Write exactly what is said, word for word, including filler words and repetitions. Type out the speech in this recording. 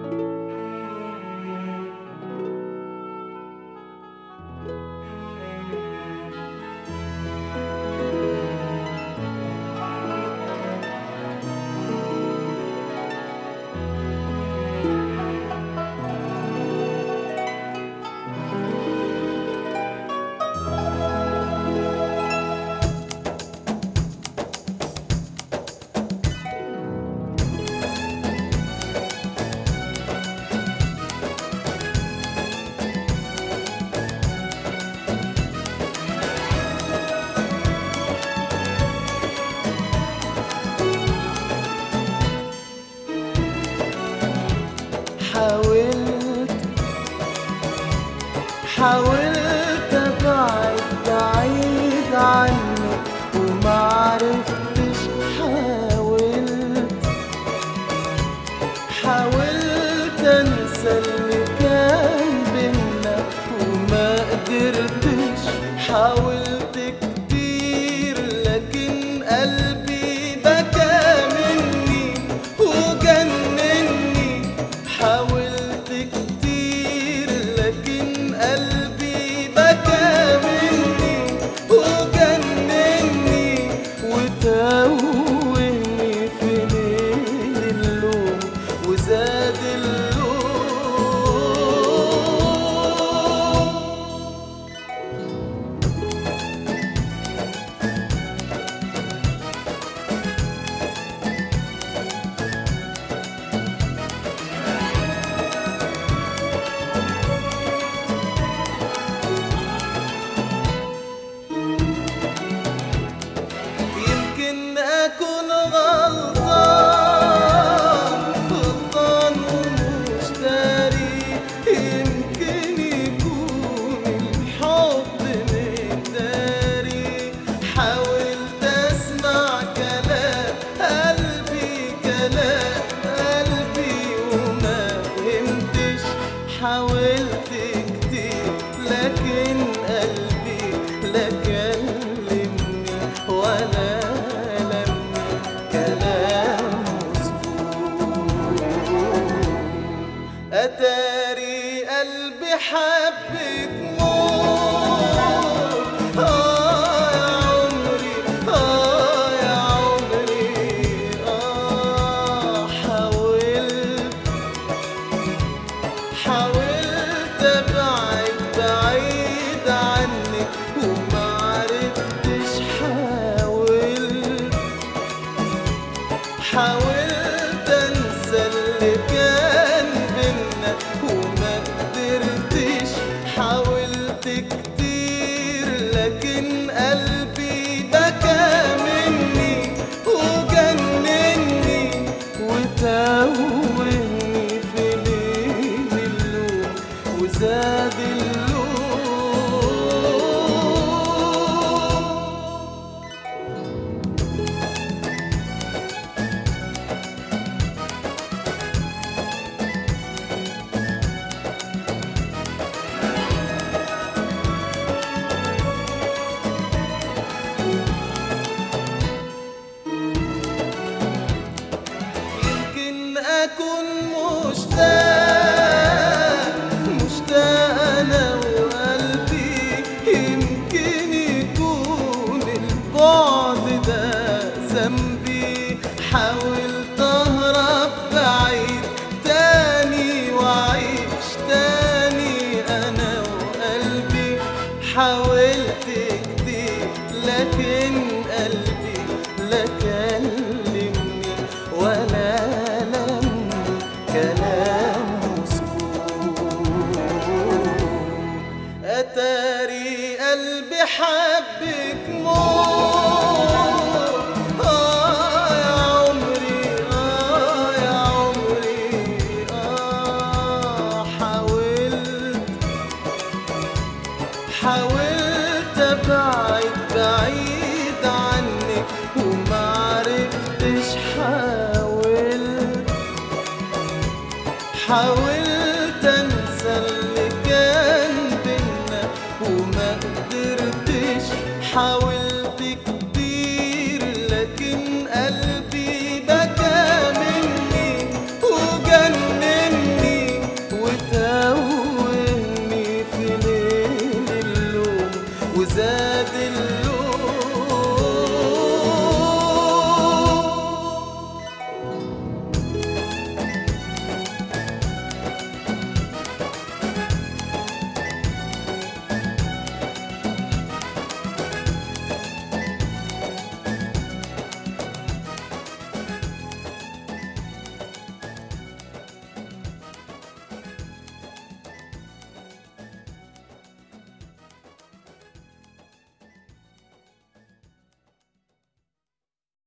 حاولت حاولت ابعد بعيد عنك ومعرفتش. حاولت حاولت انسى اللي كان بينا وما قدرتش. حاولت كتير لكن قلبي بكى مني وجنني. حاولت كتير لكن قلبي بكى مني وجنني وتوهني في ليل اللوم وزاد اللوم. أكون غلطان غلطان ومش داري. يمكن يكون الحب مقداري. حاولت أسمع كلام قلبي كلام قلبي وما فهمتش. حاولت كتير لكن قلبي لا كلمني ولا أتاري قلبي حبك موت. آه يا عمري آه يا عمري آه. حاولت حاولت أبعد بعيد عنك ومعرفتش. حاولت حاولت أنسى اللي كان وما قدرتش. حاولت كتير لكن قلبي بكى مني وجنني وتوهني في ليل اللوم وزاد اللوم. أكون مشتاق مشتاق أنا وقلبي. يمكن يكون البعد ده ذنبي. حاولت أهرب بعيد تاني وأعيش تاني أنا وقلبي. حاولت كتير لكن قلبي لا كلمني ولا كلام مسكون. أتاري قلبي حبك موت. آه يا عمري آه يا عمري آه. حاولت حاولت أبعد بعيد عنك ومعرفتش. حاولت حاولت